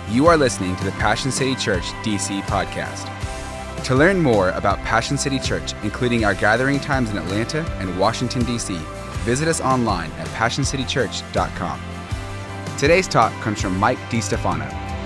You are listening to the Passion City Church DC podcast. To learn more about Passion City Church, including our gathering times in Atlanta and Washington, D.C., visit us online at passioncitychurch.com. Today's talk comes from Mike DiStefano.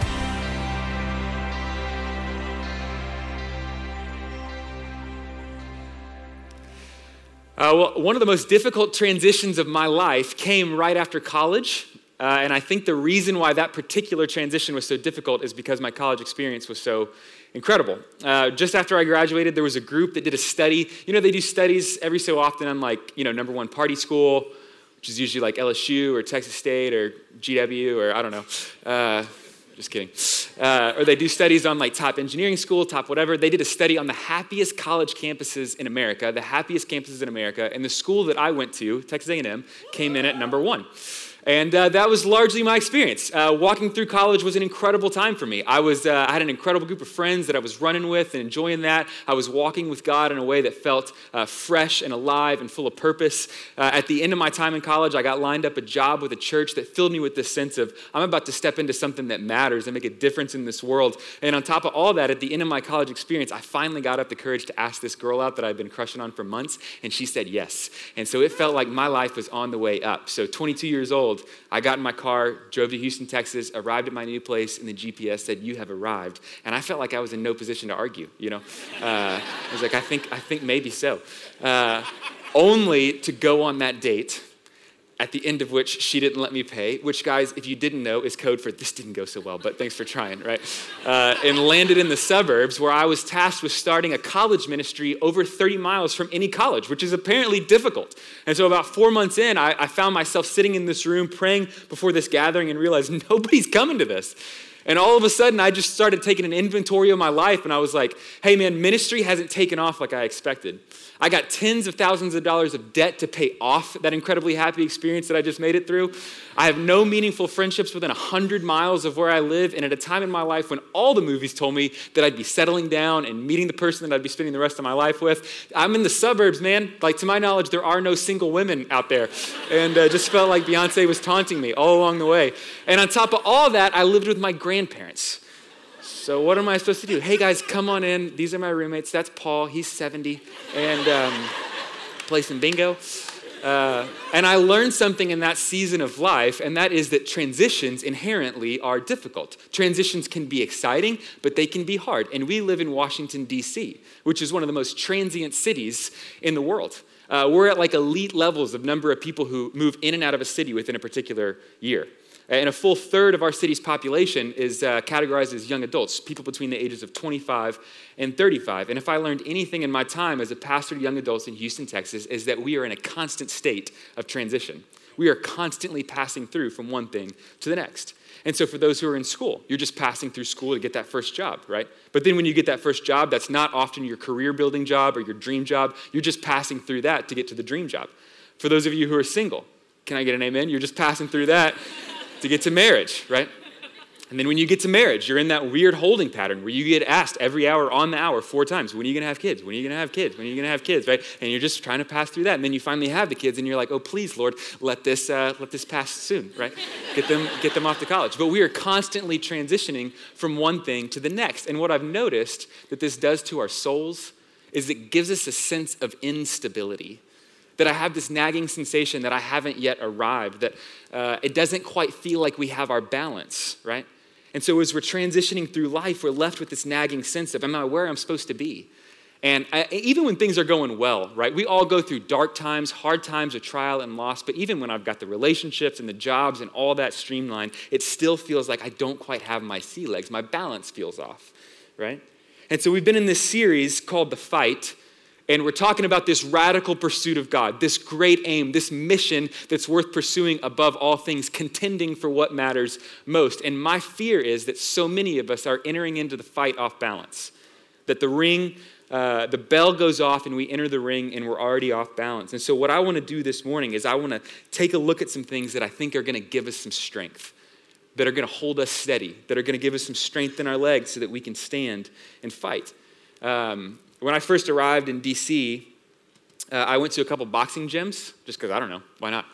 One of the most difficult transitions of my life came right after college. And I think the reason why that particular transition was so difficult is because my college experience was so incredible. Just after I graduated, there was a group that did a study. You know, they do studies every so often on number one party school, which is usually like LSU or Texas State or GW or I don't know. Just kidding. Or they do studies on top engineering school, top whatever. They did a study on the happiest college campuses in America, and the school that I went to, Texas A&M, came in at number one. And that was largely my experience. Walking through college was an incredible time for me. I had an incredible group of friends that I was running with and enjoying that. I was walking with God in a way that felt fresh and alive and full of purpose. At the end of my time in college, I got lined up a job with a church that filled me with this sense of, I'm about to step into something that matters and make a difference in this world. And on top of all that, at the end of my college experience, I finally got up the courage to ask this girl out that I'd been crushing on for months, and she said yes. And so it felt like my life was on the way up. So 22 years old, I got in my car, drove to Houston, Texas, arrived at my new place, and the GPS said, "You have arrived." And I felt like I was in no position to argue, I was like, I think maybe so. Only to go on that date, at the end of which she didn't let me pay, which, guys, if you didn't know, is code for this didn't go so well, but thanks for trying, right? And landed in the suburbs where I was tasked with starting a college ministry over 30 miles from any college, which is apparently difficult. And so about 4 months in, I found myself sitting in this room praying before this gathering and realized nobody's coming to this. And all of a sudden, I just started taking an inventory of my life, and I was like, hey, man, ministry hasn't taken off like I expected. I got tens of thousands of dollars of debt to pay off that incredibly happy experience that I just made it through. I have no meaningful friendships within 100 miles of where I live, and at a time in my life when all the movies told me that I'd be settling down and meeting the person that I'd be spending the rest of my life with, I'm in the suburbs, man. To my knowledge, there are no single women out there, and just felt like Beyonce was taunting me all along the way. And on top of all that, I lived with my grandparents. So what am I supposed to do? Hey, guys, come on in. These are my roommates. That's Paul. He's 70. And play some bingo. And I learned something in that season of life, and that is that transitions inherently are difficult. Transitions can be exciting, but they can be hard. And we live in Washington, D.C., which is one of the most transient cities in the world. We're at elite levels of number of people who move in and out of a city within a particular year. And a full third of our city's population is categorized as young adults, people between the ages of 25 and 35. And if I learned anything in my time as a pastor to young adults in Houston, Texas, is that we are in a constant state of transition. We are constantly passing through from one thing to the next. And so for those who are in school, you're just passing through school to get that first job, right? But then when you get that first job, that's not often your career-building job or your dream job. You're just passing through that to get to the dream job. For those of you who are single, can I get an amen? You're just passing through that to get to marriage, right? And then when you get to marriage, you're in that weird holding pattern where you get asked every hour on the hour 4 times, when are you gonna have kids? When are you gonna have kids? When are you gonna have kids, right? And you're just trying to pass through that. And then you finally have the kids and you're like, oh, please, Lord, let this pass soon, right? Get them off to college. But we are constantly transitioning from one thing to the next. And what I've noticed that this does to our souls is it gives us a sense of instability. That I have this nagging sensation that I haven't yet arrived, that it doesn't quite feel like we have our balance, right? And so as we're transitioning through life, we're left with this nagging sense of, am I where I'm supposed to be? And even when things are going well, right? We all go through dark times, hard times of trial and loss, but even when I've got the relationships and the jobs and all that streamlined, it still feels like I don't quite have my sea legs. My balance feels off, right? And so we've been in this series called The Fight, and we're talking about this radical pursuit of God, this great aim, this mission that's worth pursuing above all things, contending for what matters most. And my fear is that so many of us are entering into the fight off balance, that the bell goes off and we enter the ring and we're already off balance. And so what I want to do this morning is I want to take a look at some things that I think are going to give us some strength, that are going to hold us steady, that are going to give us some strength in our legs so that we can stand and fight. When I first arrived in D.C., I went to a couple boxing gyms, just because, I don't know, why not?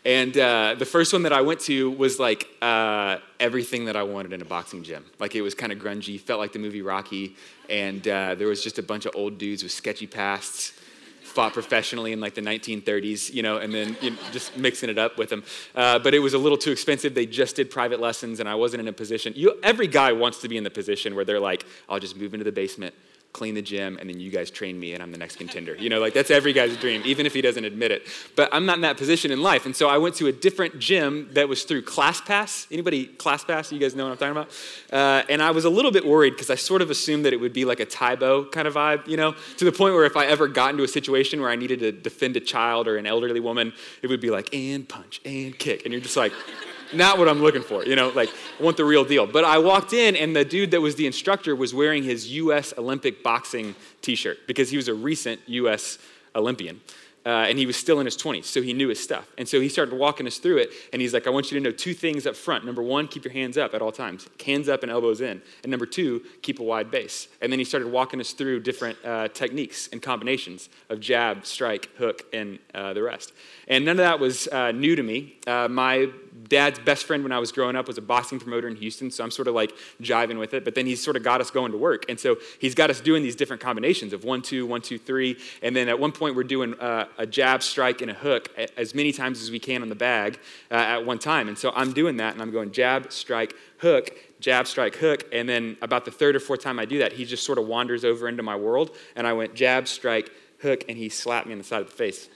And the first one that I went to was like everything that I wanted in a boxing gym. Like it was kind of grungy, felt like the movie Rocky. And there was just a bunch of old dudes with sketchy pasts, fought professionally in like the 1930s, and then just mixing it up with them. But it was a little too expensive. They just did private lessons and I wasn't in a position. Every guy wants to be in the position where they're like, I'll just move into the basement, clean the gym, and then you guys train me and I'm the next contender. Like that's every guy's dream, even if he doesn't admit it. But I'm not in that position in life. And so I went to a different gym that was through ClassPass. Anybody ClassPass? You guys know what I'm talking about? And I was a little bit worried because I sort of assumed that it would be like a Tybo kind of vibe, to the point where if I ever got into a situation where I needed to defend a child or an elderly woman, it would be like, and punch, and kick. And you're just like, not what I'm looking for, like I want the real deal. But I walked in and the dude that was the instructor was wearing his U.S. Olympic boxing t-shirt because he was a recent U.S. Olympian. And he was still in his 20s, so he knew his stuff. And so he started walking us through it, and he's like, I want you to know 2 things up front. Number 1, keep your hands up at all times. Hands up and elbows in. And number 2, keep a wide base. And then he started walking us through different techniques and combinations of jab, strike, hook, and the rest. And none of that was new to me. My dad's best friend when I was growing up was a boxing promoter in Houston, so I'm sort of like jiving with it. But then he's sort of got us going to work. And so he's got us doing these different combinations of 1, 2, 1, 2, 3. And then at one point we're doing a jab, strike, and a hook as many times as we can on the bag at one time. And so I'm doing that, and I'm going jab, strike, hook, jab, strike, hook. And then about the 3rd or 4th time I do that, he just sort of wanders over into my world. And I went jab, strike, hook, and he slapped me in the side of the face.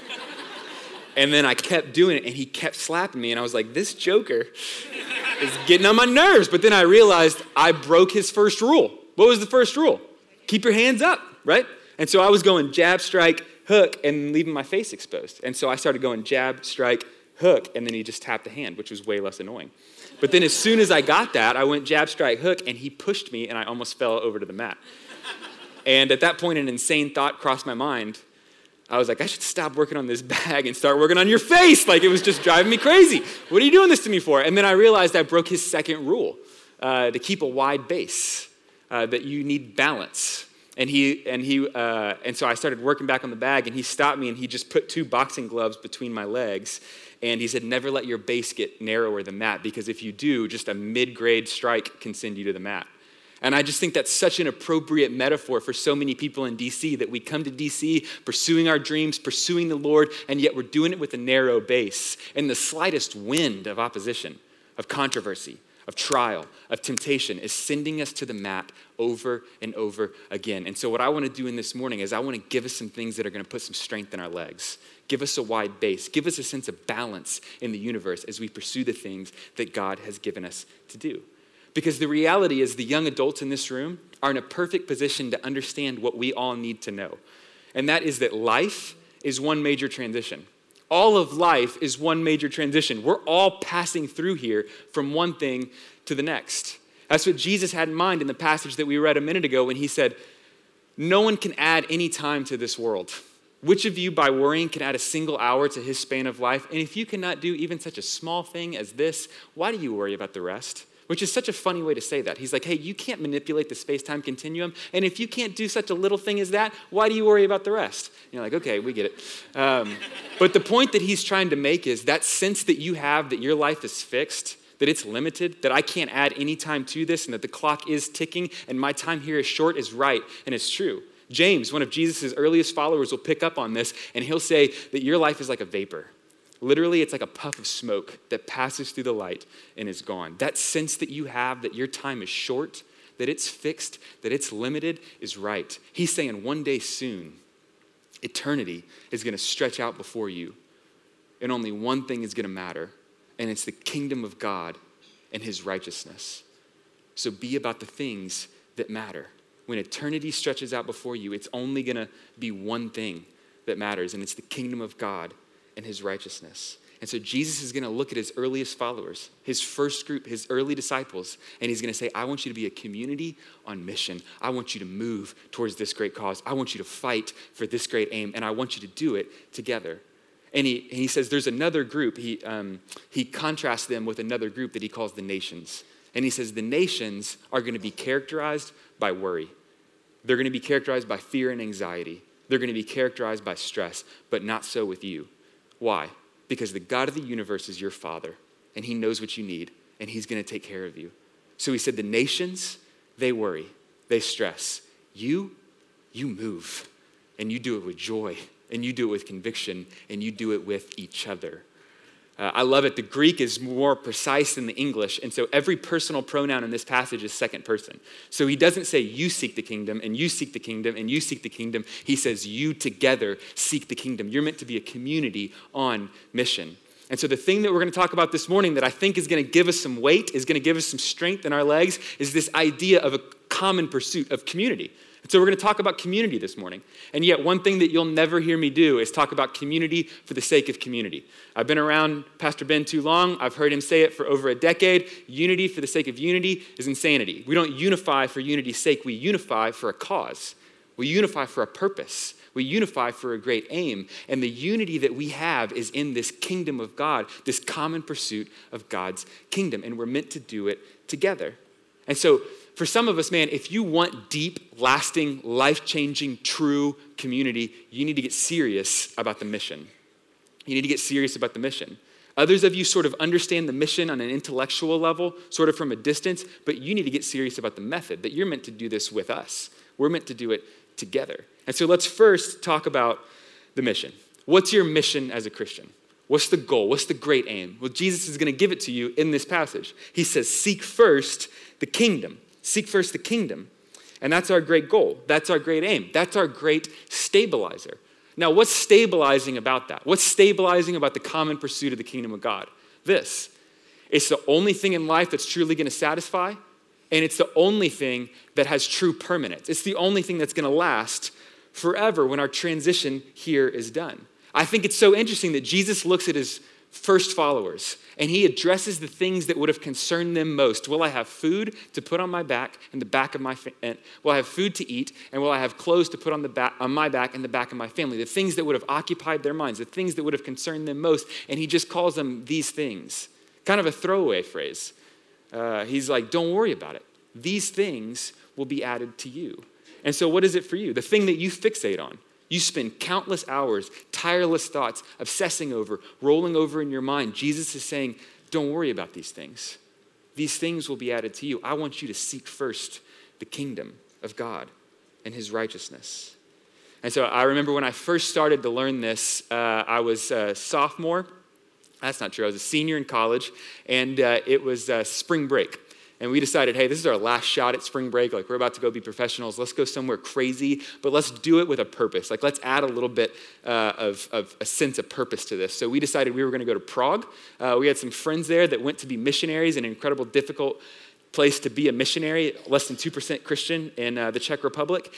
And then I kept doing it, and he kept slapping me, and I was like, this joker is getting on my nerves. But then I realized I broke his first rule. What was the first rule? Keep your hands up, right? And so I was going jab, strike, hook, and leaving my face exposed. And so I started going jab, strike, hook, and then he just tapped the hand, which was way less annoying. But then as soon as I got that, I went jab, strike, hook, and he pushed me, and I almost fell over to the mat. And at that point, an insane thought crossed my mind. I was like, I should stop working on this bag and start working on your face. Like, it was just driving me crazy. What are you doing this to me for? And then I realized I broke his second rule, to keep a wide base, that you need balance. And so I started working back on the bag, and he stopped me, and he just put 2 boxing gloves between my legs. And he said, never let your base get narrower than that, because if you do, just a mid-grade strike can send you to the mat. And I just think that's such an appropriate metaphor for so many people in DC, that we come to DC pursuing our dreams, pursuing the Lord, and yet we're doing it with a narrow base. And the slightest wind of opposition, of controversy, of trial, of temptation is sending us to the mat over and over again. And so what I want to do in this morning is I want to give us some things that are going to put some strength in our legs. Give us a wide base. Give us a sense of balance in the universe as we pursue the things that God has given us to do. Because the reality is the young adults in this room are in a perfect position to understand what we all need to know. And that is that life is one major transition. All of life is one major transition. We're all passing through here from one thing to the next. That's what Jesus had in mind in the passage that we read a minute ago when he said, no one can add any time to this world. Which of you by worrying can add a single hour to his span of life? And if you cannot do even such a small thing as this, why do you worry about the rest? Which is such a funny way to say that. He's like, hey, you can't manipulate the space-time continuum. And if you can't do such a little thing as that, why do you worry about the rest? And you're like, okay, we get it. But the point that he's trying to make is that sense that you have that your life is fixed, that it's limited, that I can't add any time to this, and that the clock is ticking, and my time here is short is right, and it's true. James, one of Jesus' earliest followers, will pick up on this, and he'll say that your life is like a vapor. Literally, it's like a puff of smoke that passes through the light and is gone. That sense that you have that your time is short, that it's fixed, that it's limited is right. He's saying one day soon, eternity is going to stretch out before you, and only one thing is going to matter, and it's the kingdom of God and his righteousness. So be about the things that matter. When eternity stretches out before you, it's only going to be one thing that matters, and it's the kingdom of God and his righteousness. And so Jesus is going to look at his earliest followers, his first group, his early disciples, and he's going to say, I want you to be a community on mission. I want you to move towards this great cause. I want you to fight for this great aim, and I want you to do it together. And he says there's another group. He contrasts them with another group that he calls the nations. And he says the nations are going to be characterized by worry. They're going to be characterized by fear and anxiety. They're going to be characterized by stress, but not so with you. Why? because the God of the universe is your Father, and he knows what you need, and he's going to take care of you. So he said, the nations, they worry, they stress. You move, and you do it with joy, and you do it with conviction, and you do it with each other. I love it. The Greek is more precise than the English, and so every personal pronoun in this passage is second person. So he doesn't say you seek the kingdom, and you seek the kingdom, and you seek the kingdom. He says you together seek the kingdom. You're meant to be a community on mission. And so the thing that we're going to talk about this morning that I think is going to give us some weight, is going to give us some strength in our legs, is this idea of a common pursuit of community. And so we're going to talk about community this morning. And yet one thing that you'll never hear me do is talk about community for the sake of community. I've been around Pastor Ben too long. I've heard him say it for over a decade. Unity for the sake of unity is insanity. We don't unify for unity's sake. We unify for a cause. We unify for a purpose. We unify for a great aim. And the unity that we have is in this kingdom of God, this common pursuit of God's kingdom. And we're meant to do it together. And so for some of us, man, if you want deep, lasting, life-changing, true community, you need to get serious about the mission. You need to get serious about the mission. Others of you sort of understand the mission on an intellectual level, sort of from a distance, but you need to get serious about the method, that you're meant to do this with us. We're meant to do it together. And so let's first talk about the mission. What's your mission as a Christian? What's the goal? What's the great aim? Well, Jesus is going to give it to you in this passage. He says, seek first the kingdom. Seek first the kingdom. And that's our great goal. That's our great aim. That's our great stabilizer. Now, what's stabilizing about that? What's stabilizing about the common pursuit of the kingdom of God? This. It's the only thing in life that's truly going to satisfy, and it's the only thing that has true permanence. It's the only thing that's going to last forever when our transition here is done. I think it's so interesting that Jesus looks at his first followers, and he addresses the things that would have concerned them most. Will I have food to put on my back and the back of my will I have food to eat, and will I have clothes to put on my back and the back of my family? The things that would have occupied their minds, the things that would have concerned them most, and he just calls them these things. Kind of a throwaway phrase. He's like, don't worry about it. These things will be added to you. And so what is it for you? The thing that you fixate on. You spend countless hours, tireless thoughts, obsessing over, rolling over in your mind. Jesus is saying, don't worry about these things. These things will be added to you. I want you to seek first the kingdom of God and his righteousness. And so I remember when I first started to learn this, I was a sophomore. That's not true. I was a senior in college, and it was spring break. And we decided, hey, this is our last shot at spring break. Like, we're about to go be professionals. Let's go somewhere crazy, but let's do it with a purpose. Like, let's add a little bit of a sense of purpose to this. So we decided we were going to go to Prague. We had some friends there that went to be missionaries, an incredible, difficult place to be a missionary, less than 2% Christian in the Czech Republic,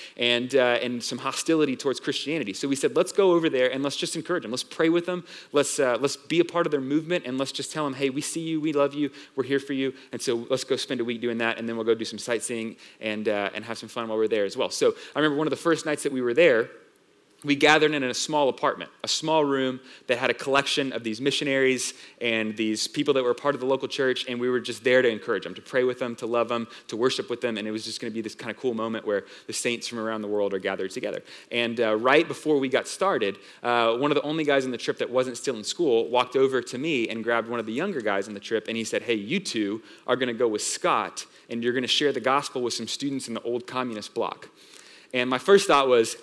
and some hostility towards Christianity. So we said, let's go over there and let's just encourage them. Let's pray with them. Let's be a part of their movement, and let's just tell them, hey, we see you, we love you, we're here for you. And so let's go spend a week doing that, and then we'll go do some sightseeing and have some fun while we're there as well. So I remember one of the first nights that we were there, we gathered in a small apartment, a small room that had a collection of these missionaries and these people that were part of the local church, and we were just there to encourage them, to pray with them, to love them, to worship with them, and it was just going to be this kind of cool moment where the saints from around the world are gathered together. And right before we got started, one of the only guys on the trip that wasn't still in school walked over to me and grabbed one of the younger guys on the trip, and he said, hey, you two are going to go with Scott, and you're going to share the gospel with some students in the old communist bloc. And my first thought was,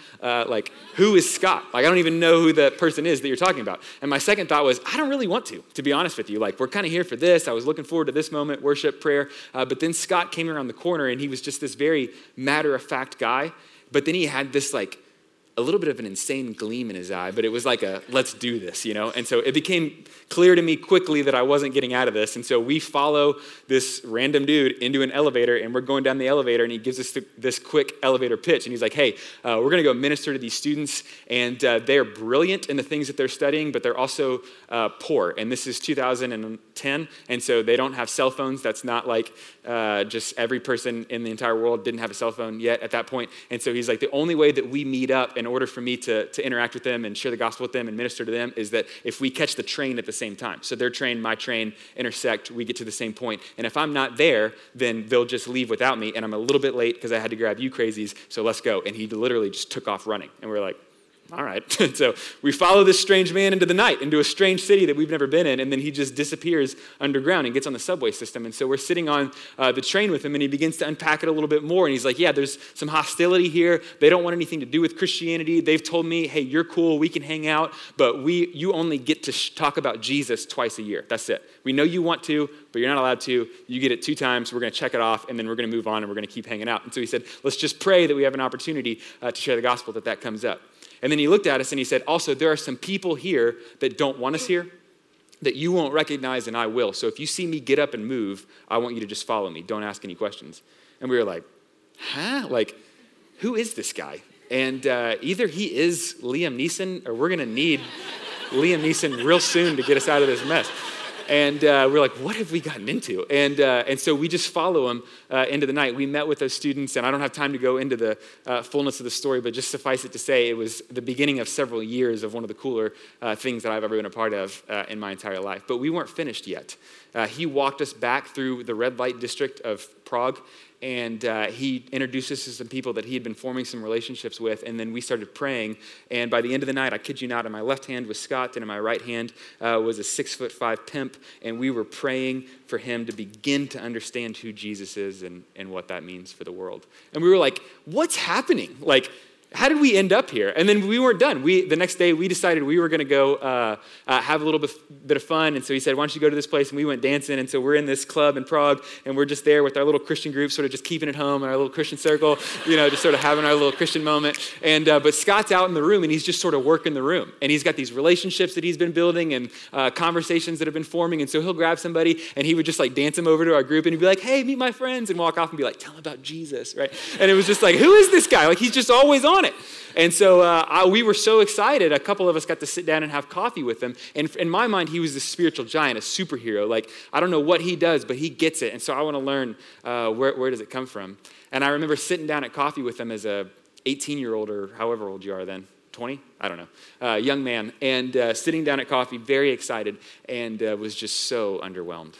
who is Scott? Like, I don't even know who the person is that you're talking about. And my second thought was, I don't really want to be honest with you. Like, we're kind of here for this. I was looking forward to this moment, worship, prayer. But then Scott came around the corner, and he was just this very matter-of-fact guy. But then he had this, a little bit of an insane gleam in his eye, but it was like let's do this, And so it became clear to me quickly that I wasn't getting out of this. And so we follow this random dude into an elevator, and we're going down the elevator, and he gives us this quick elevator pitch. And he's like, hey, we're going to go minister to these students, and they're brilliant in the things that they're studying, but they're also poor. And this is 2010, and so they don't have cell phones. That's not like just every person in the entire world didn't have a cell phone yet at that point. And so he's like, the only way that we meet up in order for me to interact with them and share the gospel with them and minister to them is that if we catch the train at the same time. So their train, my train intersect, we get to the same point. And if I'm not there, then they'll just leave without me, and I'm a little bit late because I had to grab you crazies, so let's go. And he literally just took off running. And we're like, all right. So we follow this strange man into the night, into a strange city that we've never been in, and then he just disappears underground and gets on the subway system. And so we're sitting on the train with him, and he begins to unpack it a little bit more. And he's like, yeah, there's some hostility here. They don't want anything to do with Christianity. They've told me, hey, you're cool, we can hang out, but you only get to talk about Jesus twice a year. That's it. We know you want to, but you're not allowed to. You get it 2 times. We're going to check it off, and then we're going to move on, and we're going to keep hanging out. And so he said, let's just pray that we have an opportunity to share the gospel, that comes up. And then he looked at us and he said, also, there are some people here that don't want us here that you won't recognize and I will. So if you see me get up and move, I want you to just follow me. Don't ask any questions. And we were like, huh? Like, who is this guy? And either he is Liam Neeson or we're going to need Liam Neeson real soon to get us out of this mess. And we're like, what have we gotten into? And so we just follow him into the night. We met with those students, and I don't have time to go into the fullness of the story, but just suffice it to say, it was the beginning of several years of one of the cooler things that I've ever been a part of in my entire life. But we weren't finished yet. He walked us back through the red light district of Prague, and he introduced us to some people that he had been forming some relationships with, and then we started praying. And by the end of the night, I kid you not, in my left hand was Scott, and in my right hand was a 6'5" pimp, and we were praying for him to begin to understand who Jesus is and what that means for the world. And we were like, what's happening? Like, how did we end up here? And then we weren't done. The next day, we decided we were going to go have a little bit of fun. And so he said, why don't you go to this place? And we went dancing. And so we're in this club in Prague, and we're just there with our little Christian group, sort of just keeping it home in our little Christian circle, just sort of having our little Christian moment. And but Scott's out in the room, and he's just sort of working the room. And he's got these relationships that he's been building and conversations that have been forming. And so he'll grab somebody, and he would just like dance them over to our group, and he'd be like, hey, meet my friends, and walk off and be like, tell them about Jesus, right? And it was just like, who is this guy? Like, he's just always on it. And so we were so excited. A couple of us got to sit down and have coffee with him. And in my mind, he was this spiritual giant, a superhero. Like, I don't know what he does, but he gets it. And so I want to learn where does it come from. And I remember sitting down at coffee with him as a 18-year-old or however old you are then, 20? I don't know, young man. And sitting down at coffee, very excited, and was just so underwhelmed.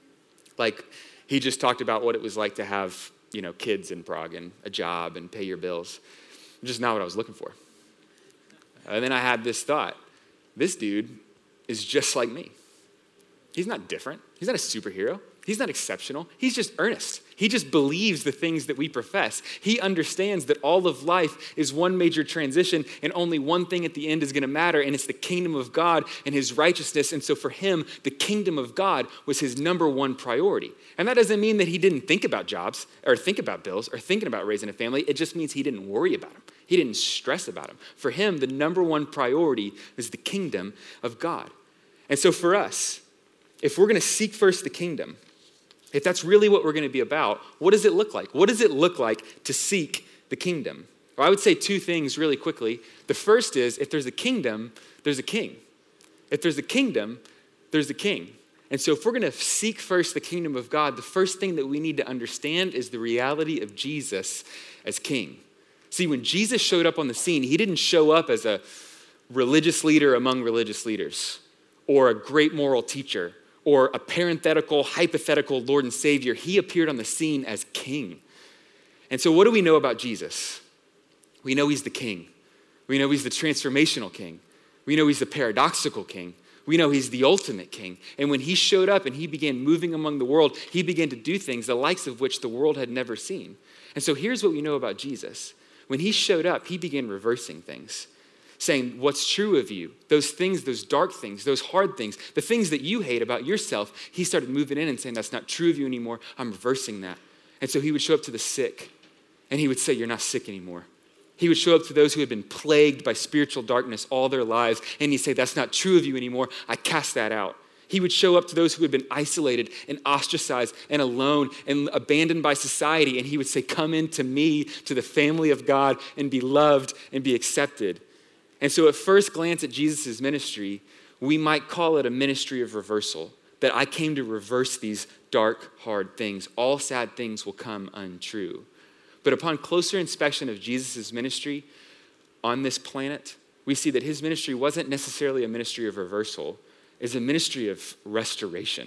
Like, he just talked about what it was like to have, kids in Prague and a job and pay your bills. Just not what I was looking for. And then I had this thought. This dude is just like me. He's not different. He's not a superhero. He's not exceptional. He's just earnest. He just believes the things that we profess. He understands that all of life is one major transition, and only one thing at the end is going to matter, and it's the kingdom of God and his righteousness. And so for him, the kingdom of God was his number one priority. And that doesn't mean that he didn't think about jobs or think about bills or thinking about raising a family. It just means he didn't worry about them. He didn't stress about them. For him, the number one priority is the kingdom of God. And so for us, if we're going to seek first the kingdom, if that's really what we're going to be about, what does it look like? What does it look like to seek the kingdom? Well, I would say 2 things really quickly. The first is, if there's a kingdom, there's a king. If there's a kingdom, there's a king. And so if we're going to seek first the kingdom of God, the first thing that we need to understand is the reality of Jesus as king. See, when Jesus showed up on the scene, he didn't show up as a religious leader among religious leaders, or a great moral teacher, or a parenthetical, hypothetical Lord and Savior. He appeared on the scene as king. And so what do we know about Jesus? We know he's the king. We know he's the transformational king. We know he's the paradoxical king. We know he's the ultimate king. And when he showed up and he began moving among the world, he began to do things the likes of which the world had never seen. And so here's what we know about Jesus. When he showed up, he began reversing things, saying, what's true of you, those things, those dark things, those hard things, the things that you hate about yourself, he started moving in and saying, that's not true of you anymore. I'm reversing that. And so he would show up to the sick, and he would say, you're not sick anymore. He would show up to those who had been plagued by spiritual darkness all their lives, and he'd say, that's not true of you anymore. I cast that out. He would show up to those who had been isolated and ostracized and alone and abandoned by society, and he would say, come into me, to the family of God, and be loved and be accepted. And so at first glance at Jesus' ministry, we might call it a ministry of reversal, that I came to reverse these dark, hard things. All sad things will come untrue. But upon closer inspection of Jesus' ministry on this planet, we see that his ministry wasn't necessarily a ministry of reversal. It's a ministry of restoration.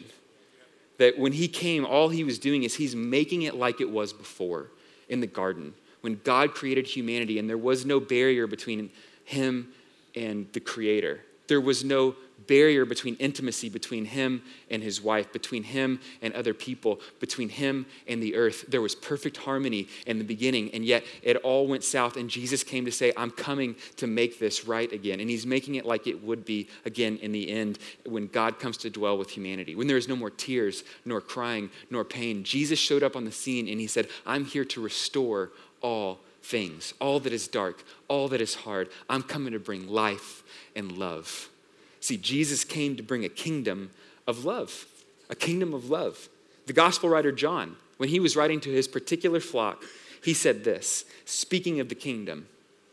That when he came, all he was doing is he's making it like it was before in the garden, when God created humanity and there was no barrier between him and the Creator. There was no barrier between intimacy between him and his wife, between him and other people, between him and the earth. There was perfect harmony in the beginning, and yet it all went south, and Jesus came to say, I'm coming to make this right again. And he's making it like it would be again in the end when God comes to dwell with humanity, when there is no more tears, nor crying, nor pain. Jesus showed up on the scene, and he said, I'm here to restore all things, all that is dark, all that is hard. I'm coming to bring life and love. See, Jesus came to bring a kingdom of love, a kingdom of love. The gospel writer John, when he was writing to his particular flock, he said this, speaking of the kingdom,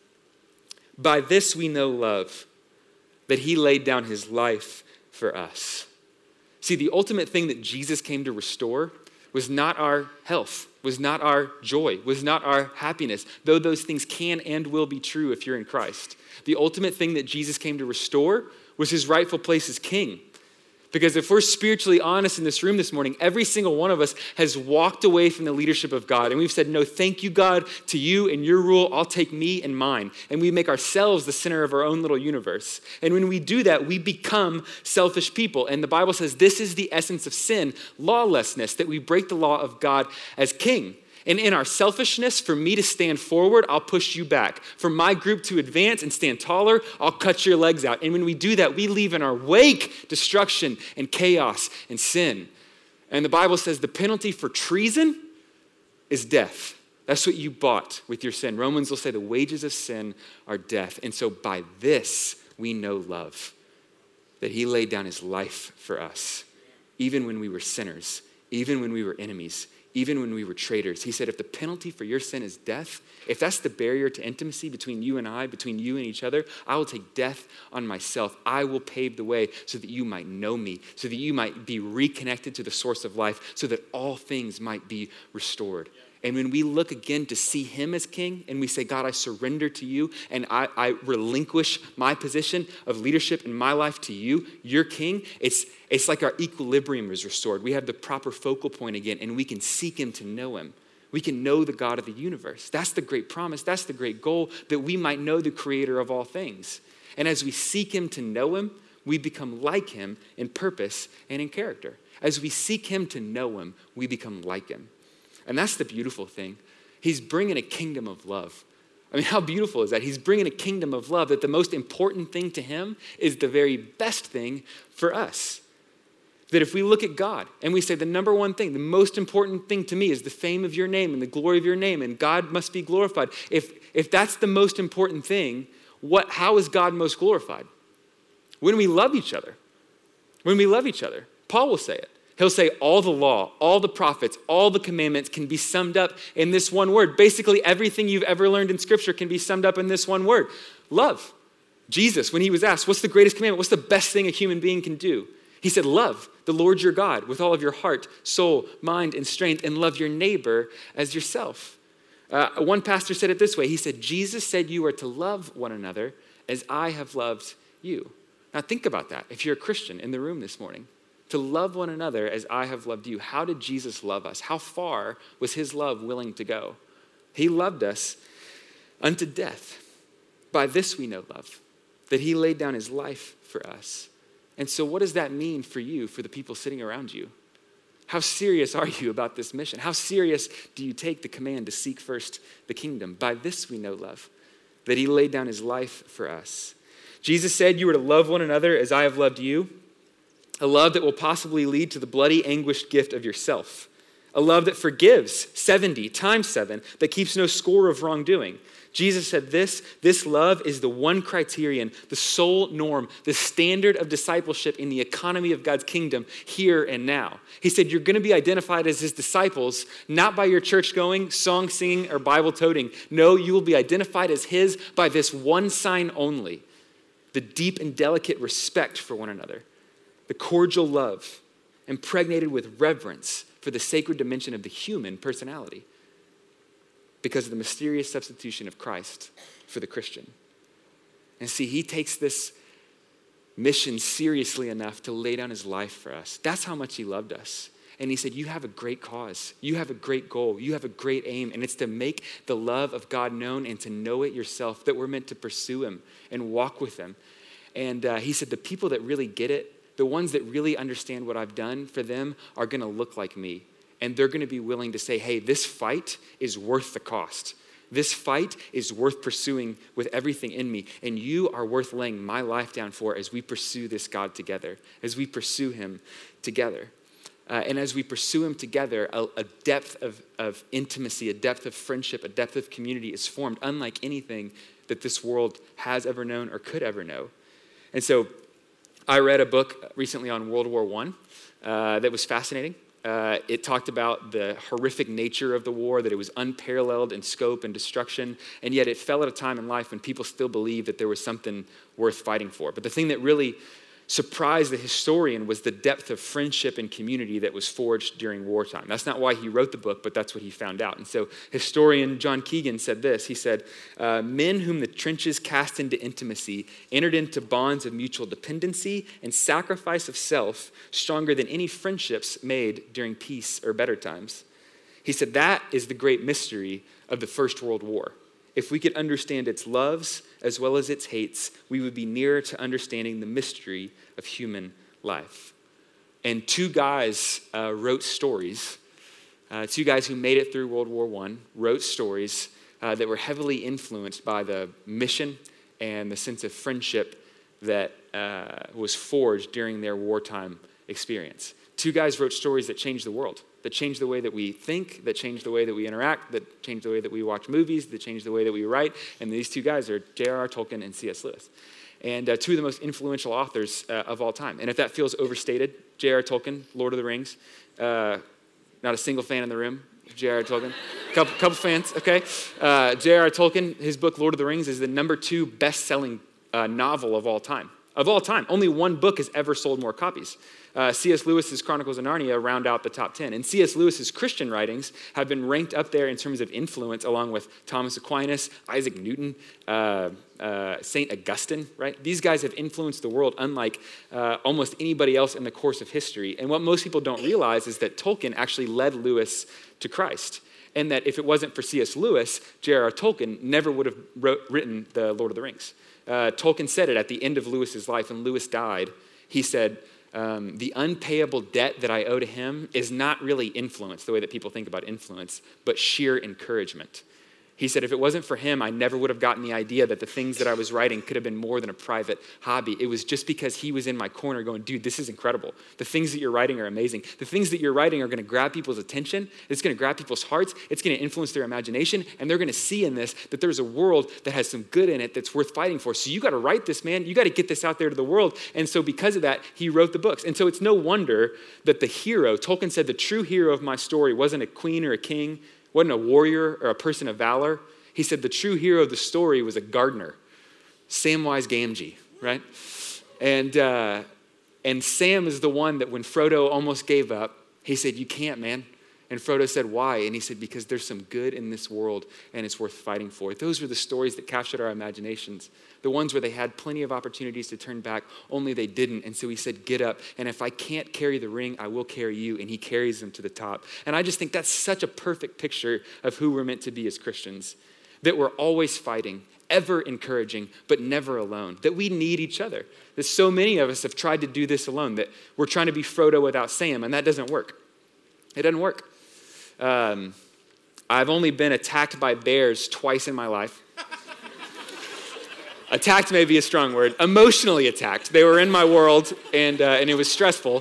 by this we know love, that he laid down his life for us. See, the ultimate thing that Jesus came to restore was not our health, was not our joy, was not our happiness, though those things can and will be true if you're in Christ. The ultimate thing that Jesus came to restore was his rightful place as king. Because if we're spiritually honest in this room this morning, every single one of us has walked away from the leadership of God. And we've said, no, thank you, God, to you and your rule. I'll take me and mine. And we make ourselves the center of our own little universe. And when we do that, we become selfish people. And the Bible says this is the essence of sin, lawlessness, that we break the law of God as king. And in our selfishness, for me to stand forward, I'll push you back. For my group to advance and stand taller, I'll cut your legs out. And when we do that, we leave in our wake destruction and chaos and sin. And the Bible says the penalty for treason is death. That's what you bought with your sin. Romans will say the wages of sin are death. And so by this, we know love, that he laid down his life for us, even when we were sinners, even when we were enemies, even when we were traitors. He said, if the penalty for your sin is death, if that's the barrier to intimacy between you and I, between you and each other, I will take death on myself. I will pave the way so that you might know me, so that you might be reconnected to the source of life, so that all things might be restored. And when we look again to see him as king and we say, God, I surrender to you and I relinquish my position of leadership in my life to you, your king, it's like our equilibrium is restored. We have the proper focal point again and we can seek him to know him. We can know the God of the universe. That's the great promise. That's the great goal, that we might know the creator of all things. And as we seek him to know him, we become like him in purpose and in character. As we seek him to know him, we become like him. And that's the beautiful thing. He's bringing a kingdom of love. I mean, how beautiful is that? He's bringing a kingdom of love, that the most important thing to him is the very best thing for us. That if we look at God and we say the number one thing, the most important thing to me is the fame of your name and the glory of your name, and God must be glorified. If that's the most important thing, how is God most glorified? When we love each other. When we love each other. Paul will say it. He'll say all the law, all the prophets, all the commandments can be summed up in this one word. Basically, everything you've ever learned in Scripture can be summed up in this one word. Love. Jesus, when he was asked, what's the greatest commandment? What's the best thing a human being can do? He said, love the Lord your God with all of your heart, soul, mind, and strength, and love your neighbor as yourself. One pastor said it this way. He said, Jesus said you are to love one another as I have loved you. Now think about that if you're a Christian in the room this morning. To love one another as I have loved you. How did Jesus love us? How far was his love willing to go? He loved us unto death. By this we know love, that he laid down his life for us. And so what does that mean for you, for the people sitting around you? How serious are you about this mission? How serious do you take the command to seek first the kingdom? By this we know love, that he laid down his life for us. Jesus said you were to love one another as I have loved you. A love that will possibly lead to the bloody, anguished gift of yourself. A love that forgives 70 times 7, that keeps no score of wrongdoing. Jesus said this love is the one criterion, the sole norm, the standard of discipleship in the economy of God's kingdom here and now. He said you're going to be identified as his disciples, not by your church going, song singing, or Bible toting. No, you will be identified as his by this one sign only, the deep and delicate respect for one another. The cordial love, impregnated with reverence for the sacred dimension of the human personality because of the mysterious substitution of Christ for the Christian. And see, he takes this mission seriously enough to lay down his life for us. That's how much he loved us. And he said, you have a great cause. You have a great goal. You have a great aim. And it's to make the love of God known and to know it yourself, that we're meant to pursue him and walk with him. And he said, the people that really get it, the ones that really understand what I've done for them are going to look like me. And they're going to be willing to say, hey, this fight is worth the cost. This fight is worth pursuing with everything in me. And you are worth laying my life down for as we pursue this God together, as we pursue him together. And as we pursue him together, a depth of intimacy, a depth of friendship, a depth of community is formed unlike anything that this world has ever known or could ever know. And so I read a book recently on World War I that was fascinating. It talked about the horrific nature of the war, that it was unparalleled in scope and destruction, and yet it fell at a time in life when people still believed that there was something worth fighting for. But the thing that really surprised the historian was the depth of friendship and community that was forged during wartime. That's not why he wrote the book, but that's what he found out. And so historian John Keegan said this. He said, men whom the trenches cast into intimacy entered into bonds of mutual dependency and sacrifice of self stronger than any friendships made during peace or better times. He said that is the great mystery of the First World War. If we could understand its loves as well as its hates, we would be nearer to understanding the mystery of human life. And two guys wrote stories. Two guys who made it through World War I wrote stories that were heavily influenced by the mission and the sense of friendship that was forged during their wartime experience. Two guys wrote stories that changed the world, that changed the way that we think, that changed the way that we interact, that changed the way that we watch movies, that changed the way that we write. And these two guys are J.R.R. Tolkien and C.S. Lewis. And two of the most influential authors of all time. And if that feels overstated, J.R.R. Tolkien, Lord of the Rings. Not a single fan in the room, J.R.R. Tolkien. Couple fans, okay. J.R.R. Tolkien, his book Lord of the Rings is the number 2 best-selling novel of all time. Of all time, only one book has ever sold more copies. C.S. Lewis's Chronicles of Narnia round out the top 10. And C.S. Lewis's Christian writings have been ranked up there in terms of influence, along with Thomas Aquinas, Isaac Newton, St. Augustine, right? These guys have influenced the world unlike almost anybody else in the course of history. And what most people don't realize is that Tolkien actually led Lewis to Christ. And that if it wasn't for C.S. Lewis, J.R.R. Tolkien never would have written the Lord of the Rings. Tolkien said it at the end of Lewis's life. When Lewis died, he said, the unpayable debt that I owe to him is not really influence, the way that people think about influence, but sheer encouragement. He said, if it wasn't for him, I never would have gotten the idea that the things that I was writing could have been more than a private hobby. It was just because he was in my corner going, dude, this is incredible. The things that you're writing are amazing. The things that you're writing are going to grab people's attention. It's going to grab people's hearts. It's going to influence their imagination. And they're going to see in this that there's a world that has some good in it that's worth fighting for. So you got to write this, man. You got to get this out there to the world. And so because of that, he wrote the books. And so it's no wonder that the hero, Tolkien said, the true hero of my story wasn't a queen or a king, wasn't a warrior or a person of valor. He said the true hero of the story was a gardener, Samwise Gamgee, right? And Sam is the one that when Frodo almost gave up, he said, you can't, man. And Frodo said, why? And he said, because there's some good in this world and it's worth fighting for. Those were the stories that captured our imaginations. The ones where they had plenty of opportunities to turn back, only they didn't. And so he said, get up. And if I can't carry the ring, I will carry you. And he carries them to the top. And I just think that's such a perfect picture of who we're meant to be as Christians. That we're always fighting, ever encouraging, but never alone. That we need each other. That so many of us have tried to do this alone. That we're trying to be Frodo without Sam, and that doesn't work. It doesn't work. I've only been attacked by bears twice in my life. Attacked may be a strong word. Emotionally attacked. They were in my world, and it was stressful.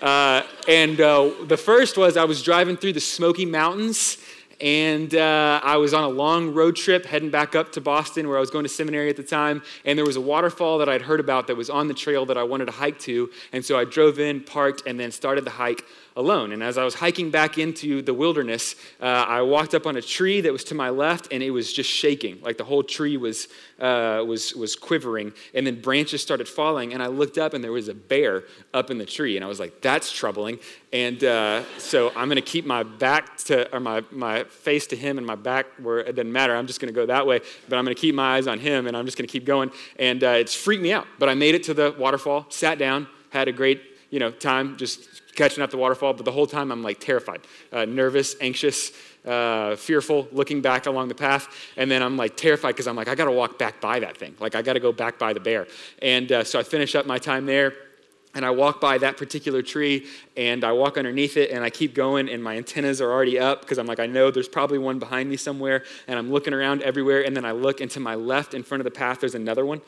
The first was I was driving through the Smoky Mountains, and I was on a long road trip heading back up to Boston where I was going to seminary at the time, and there was a waterfall that I'd heard about that was on the trail that I wanted to hike to, and so I drove in, parked, and then started the hike alone. And as I was hiking back into the wilderness, I walked up on a tree that was to my left, and it was just shaking. Like the whole tree was quivering, and then branches started falling, and I looked up, and there was a bear up in the tree, and I was like, that's troubling. And so I'm going to keep my back to, or my face to him and my back where it doesn't matter. I'm just going to go that way, but I'm going to keep my eyes on him, and I'm just going to keep going. And it's freaked me out. But I made it to the waterfall, sat down, had a great time just catching up the waterfall. But the whole time I'm like terrified, nervous, anxious, fearful, looking back along the path. And then I'm like terrified because I'm like, I got to walk back by that thing. Like I got to go back by the bear. And so I finish up my time there. And I walk by that particular tree, and I walk underneath it, and I keep going, and my antennas are already up because I'm like, I know there's probably one behind me somewhere, and I'm looking around everywhere, and then I look, and to my left in front of the path, there's another one.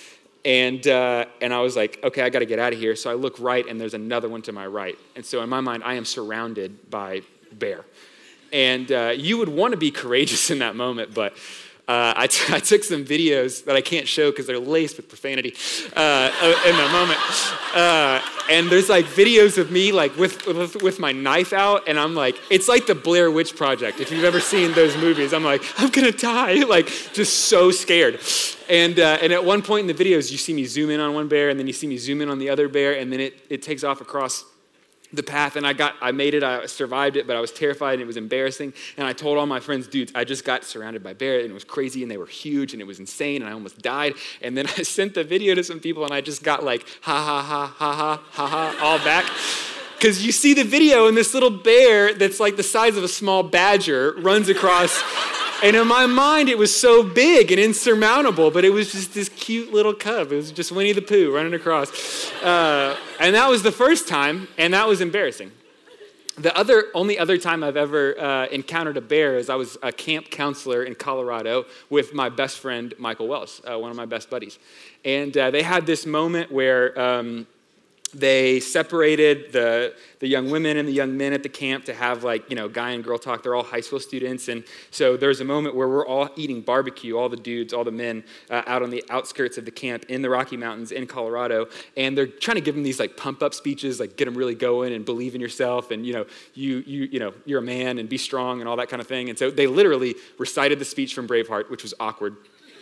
And I was like, okay, I got to get out of here. So I look right, and there's another one to my right. And so in my mind, I am surrounded by bear. And you would want to be courageous in that moment, but I took some videos that I can't show because they're laced with profanity in that moment. And there's like videos of me like with my knife out, and I'm like, it's like the Blair Witch Project. If you've ever seen those movies, I'm like, I'm gonna die, like just so scared. And at one point in the videos, you see me zoom in on one bear, and then you see me zoom in on the other bear, and then it takes off across the path, and I made it, I survived it, but I was terrified, and it was embarrassing, and I told all my friends, dudes, I just got surrounded by bears, and it was crazy, and they were huge, and it was insane, and I almost died, and then I sent the video to some people, and I just got like, ha, ha, ha, ha, ha, ha, ha, all back, because you see the video, and this little bear that's like the size of a small badger runs across. And in my mind, it was so big and insurmountable, but it was just this cute little cub. It was just Winnie the Pooh running across. And that was the first time, and that was embarrassing. The only other time I've ever encountered a bear is I was a camp counselor in Colorado with my best friend, Michael Wells, one of my best buddies. And they had this moment where they separated the young women and the young men at the camp to have guy and girl talk. They're all high school students. And so there's a moment where we're all eating barbecue, all the dudes, all the men out on the outskirts of the camp in the Rocky Mountains in Colorado. And they're trying to give them these pump up speeches, get them really going and believe in yourself. And, you're a man and be strong and all that kind of thing. And so they literally recited the speech from Braveheart, which was awkward.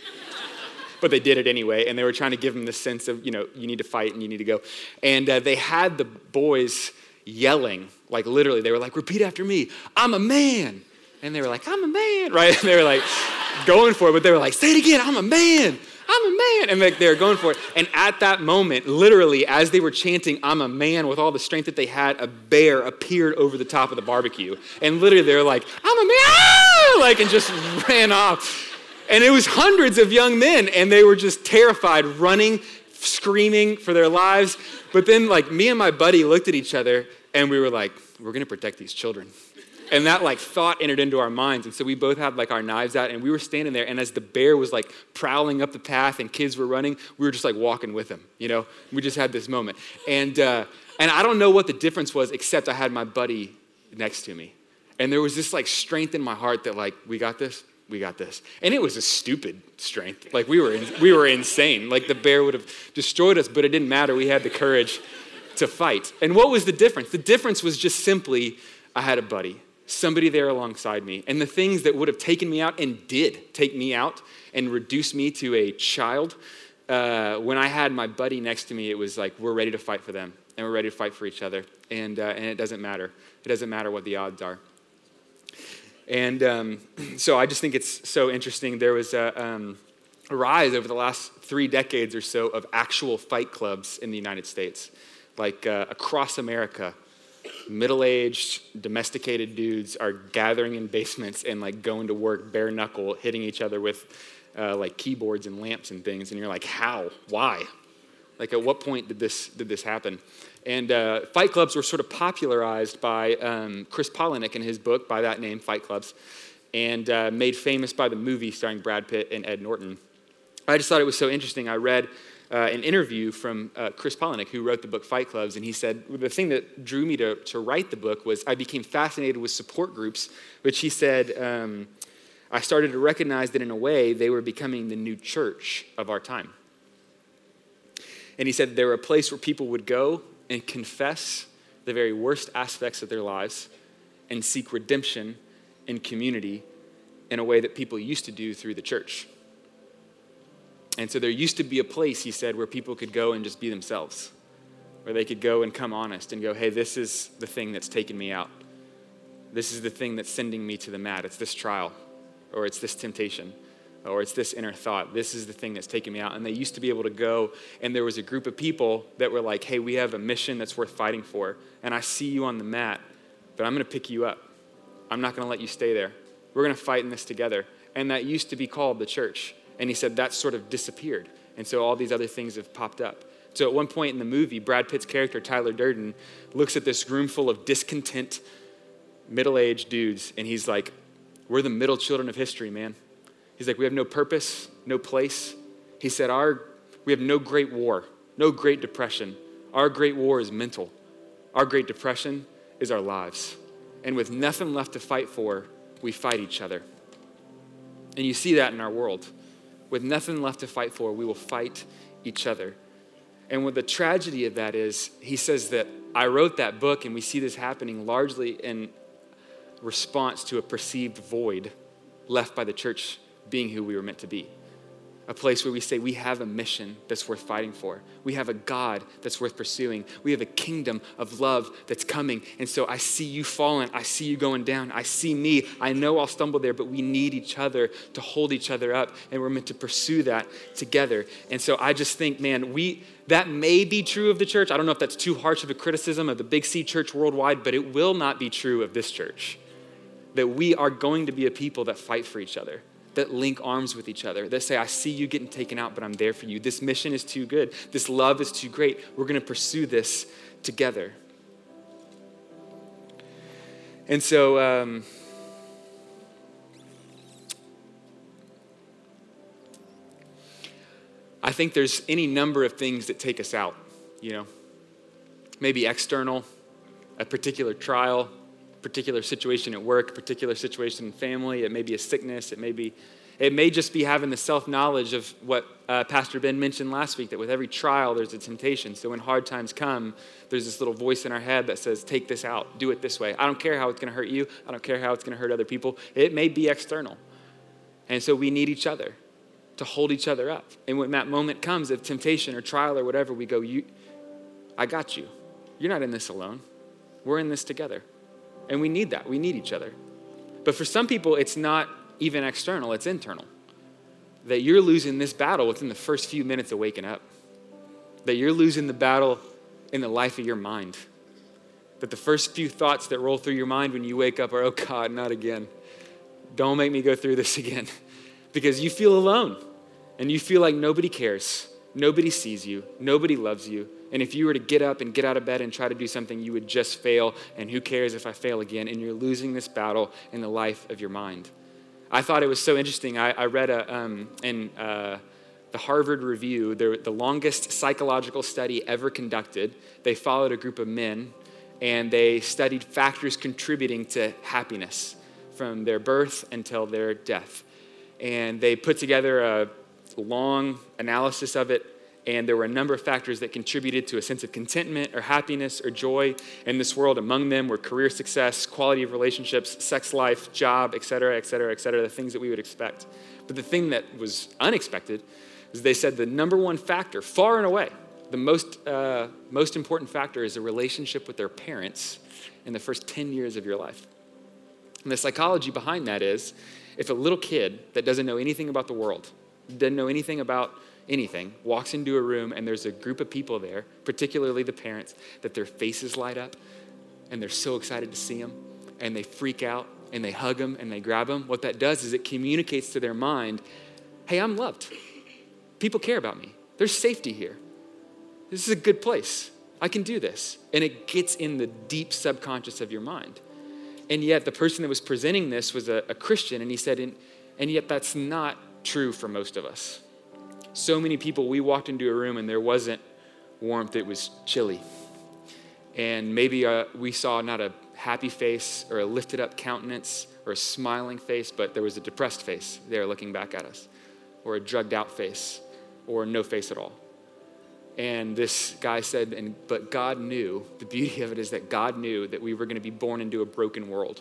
But they did it anyway, and they were trying to give them the sense of, you need to fight and you need to go. And they had the boys yelling, literally, they were like, repeat after me, I'm a man. And they were like, I'm a man, right? And they were going for it, but they were like, say it again, I'm a man. I'm a man. And they were going for it. And at that moment, literally, as they were chanting, I'm a man, with all the strength that they had, a bear appeared over the top of the barbecue. And literally, they were like, I'm a man, ah! And just ran off. And it was hundreds of young men, and they were just terrified, running, screaming for their lives. But then, me and my buddy looked at each other, and we were like, we're going to protect these children. And that, thought entered into our minds. And so we both had, our knives out, and we were standing there. And as the bear was, prowling up the path and kids were running, we were just, walking with him, We just had this moment. And I don't know what the difference was, except I had my buddy next to me. And there was this, strength in my heart that, we got this. We got this. And it was a stupid strength. We were insane. The bear would have destroyed us, but it didn't matter. We had the courage to fight. And what was the difference? The difference was just simply, I had a buddy, somebody there alongside me. And the things that would have taken me out and did take me out and reduce me to a child, when I had my buddy next to me, it was we're ready to fight for them. And we're ready to fight for each other. And it doesn't matter. It doesn't matter what the odds are. And so I just think it's so interesting. There was a rise over the last 3 decades or so of actual fight clubs in the United States. Across America, middle-aged, domesticated dudes are gathering in basements and going to work bare knuckle, hitting each other with keyboards and lamps and things. And you're like, how? Why? At what point did this happen? And fight clubs were sort of popularized by Chris Palahniuk in his book by that name, Fight Clubs, and made famous by the movie starring Brad Pitt and Ed Norton. I just thought it was so interesting. I read an interview from Chris Palahniuk, who wrote the book Fight Clubs, and he said, the thing that drew me to write the book was I became fascinated with support groups, which he said, I started to recognize that in a way they were becoming the new church of our time. And he said they were a place where people would go and confess the very worst aspects of their lives and seek redemption in community in a way that people used to do through the church. And so there used to be a place, he said, where people could go and just be themselves, where they could go and come honest and go, hey, this is the thing that's taken me out. This is the thing that's sending me to the mat. It's this trial, or it's this temptation. or it's this inner thought. This is the thing that's taking me out. And they used to be able to go, and there was a group of people that were like, hey, we have a mission that's worth fighting for, and I see you on the mat, but I'm going to pick you up. I'm not going to let you stay there. We're going to fight in this together. And that used to be called the church. And he said that sort of disappeared. And so all these other things have popped up. So at one point in the movie, Brad Pitt's character, Tyler Durden, looks at this room full of discontent, middle-aged dudes, and he's like, we're the middle children of history, man. He's like, we have no purpose, no place. He said, we have no great war, no great depression. Our great war is mental. Our great depression is our lives. And with nothing left to fight for, we fight each other. And you see that in our world. With nothing left to fight for, we will fight each other. And what the tragedy of that is, he says that I wrote that book, and we see this happening largely in response to a perceived void left by the church being who we were meant to be. A place where we say we have a mission that's worth fighting for. We have a God that's worth pursuing. We have a kingdom of love that's coming. And so I see you falling. I see you going down. I see me. I know I'll stumble there, but we need each other to hold each other up. And we're meant to pursue that together. And so I just think, man, that may be true of the church. I don't know if that's too harsh of a criticism of the Big C church worldwide, but it will not be true of this church. That we are going to be a people that fight for each other, that link arms with each other, that say, I see you getting taken out, but I'm there for you. This mission is too good. This love is too great. We're going to pursue this together. And so, I think there's any number of things that take us out, maybe external, a particular trial, particular situation at work, particular situation in family. It may be a sickness. It may just be having the self-knowledge of what Pastor Ben mentioned last week, that with every trial, there's a temptation. So when hard times come, there's this little voice in our head that says, take this out, do it this way. I don't care how it's going to hurt you. I don't care how it's going to hurt other people. It may be external. And so we need each other to hold each other up. And when that moment comes of temptation or trial or whatever, we go, I got you. You're not in this alone. We're in this together. And we need that. We need each other. But for some people, it's not even external. It's internal. That you're losing this battle within the first few minutes of waking up. That you're losing the battle in the life of your mind. That the first few thoughts that roll through your mind when you wake up are, oh God, not again. Don't make me go through this again. Because you feel alone. And you feel like nobody cares. Nobody sees you. Nobody loves you. And if you were to get up and get out of bed and try to do something, you would just fail. And who cares if I fail again? And you're losing this battle in the life of your mind. I thought it was so interesting. I read in the Harvard Review, the longest psychological study ever conducted. They followed a group of men, and they studied factors contributing to happiness from their birth until their death. And they put together a long analysis of it. And there were a number of factors that contributed to a sense of contentment or happiness or joy in this world. Among them were career success, quality of relationships, sex life, job, et cetera, the things that we would expect. But the thing that was unexpected is they said the number one factor, far and away, the most important factor is a relationship with their parents in the first 10 years of your life. And the psychology behind that is, if a little kid that doesn't know anything about the world, doesn't know anything about anything, walks into a room and there's a group of people there, particularly the parents, that their faces light up and they're so excited to see them and they freak out and they hug them and they grab them, what that does is it communicates to their mind, hey, I'm loved. People care about me. There's safety here. This is a good place. I can do this. And it gets in the deep subconscious of your mind. And yet the person that was presenting this was a Christian, and he said, and yet that's not true for most of us. So many people, we walked into a room and there wasn't warmth, it was chilly. And maybe we saw not a happy face or a lifted up countenance or a smiling face, but there was a depressed face there looking back at us, or a drugged out face, or no face at all. And this guy said, but God knew, the beauty of it is that God knew that we were going to be born into a broken world.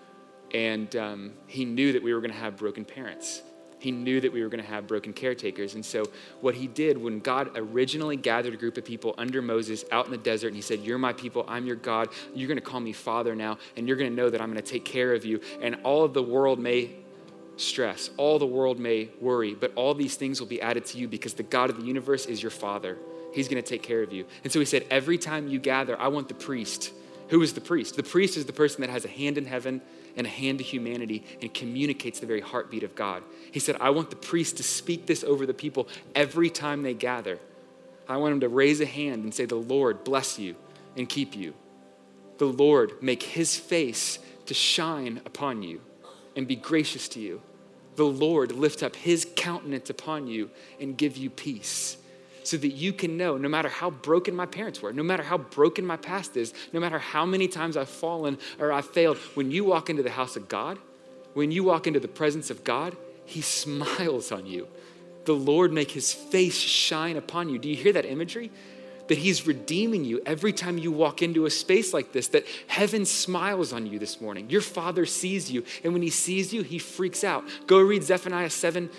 And he knew that we were going to have broken parents. He knew that we were going to have broken caretakers. And so what he did when God originally gathered a group of people under Moses out in the desert, and he said, you're my people, I'm your God, you're going to call me Father now, and you're going to know that I'm going to take care of you. And all of the world may stress, all the world may worry, but all these things will be added to you because the God of the universe is your Father. He's going to take care of you. And so he said, every time you gather, I want the priest. Who is the priest? The priest is the person that has a hand in heaven and a hand to humanity and communicates the very heartbeat of God. He said, I want the priest to speak this over the people every time they gather. I want him to raise a hand and say, the Lord bless you and keep you. The Lord make his face to shine upon you and be gracious to you. The Lord lift up his countenance upon you and give you peace, so that you can know, no matter how broken my parents were, no matter how broken my past is, no matter how many times I've fallen or I've failed, when you walk into the house of God, when you walk into the presence of God, he smiles on you. The Lord make his face shine upon you. Do you hear that imagery? That he's redeeming you every time you walk into a space like this, that heaven smiles on you this morning. Your Father sees you, and when he sees you, he freaks out. Go read Zephaniah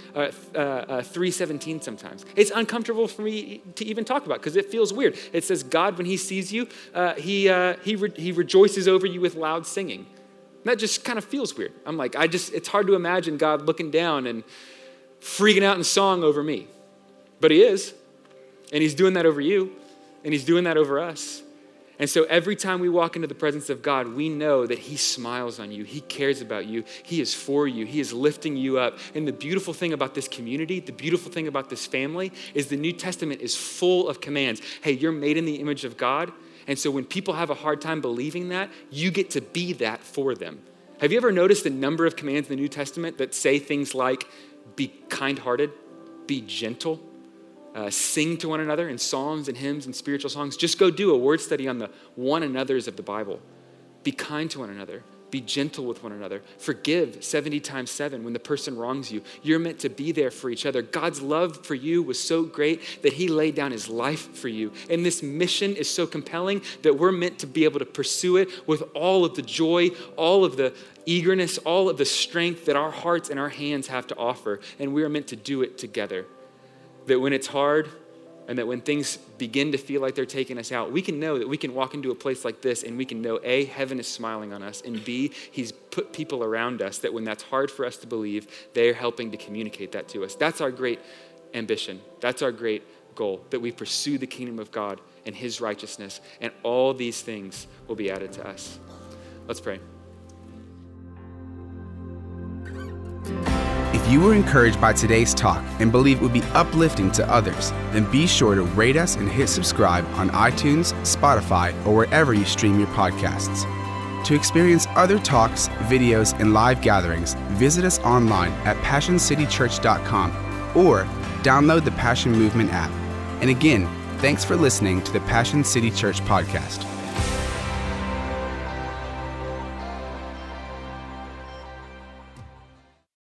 3:17 sometimes. It's uncomfortable for me to even talk about because it feels weird. It says, God, when he sees you, he rejoices over you with loud singing. And that just kind of feels weird. I'm like, it's hard to imagine God looking down and freaking out in song over me. But he is, and he's doing that over you. And he's doing that over us. And so every time we walk into the presence of God, we know that he smiles on you. He cares about you. He is for you. He is lifting you up. And the beautiful thing about this community, the beautiful thing about this family is the New Testament is full of commands. Hey, you're made in the image of God. And so when people have a hard time believing that, you get to be that for them. Have you ever noticed the number of commands in the New Testament that say things like, be kind-hearted, be gentle, sing to one another in psalms and hymns and spiritual songs? Just go do a word study on the one another's of the Bible. Be kind to one another. Be gentle with one another. Forgive 70 times 7 when the person wrongs you. You're meant to be there for each other. God's love for you was so great that he laid down his life for you. And this mission is so compelling that we're meant to be able to pursue it with all of the joy, all of the eagerness, all of the strength that our hearts and our hands have to offer. And we are meant to do it together. That when it's hard and that when things begin to feel like they're taking us out, we can know that we can walk into a place like this and we can know, A, heaven is smiling on us, and B, he's put people around us that when that's hard for us to believe, they're helping to communicate that to us. That's our great ambition. That's our great goal, that we pursue the kingdom of God and his righteousness, and all these things will be added to us. Let's pray. If you were encouraged by today's talk and believe it would be uplifting to others, then be sure to rate us and hit subscribe on iTunes, Spotify, or wherever you stream your podcasts. To experience other talks, videos, and live gatherings, visit us online at PassionCityChurch.com or download the Passion Movement app. And again, thanks for listening to the Passion City Church podcast.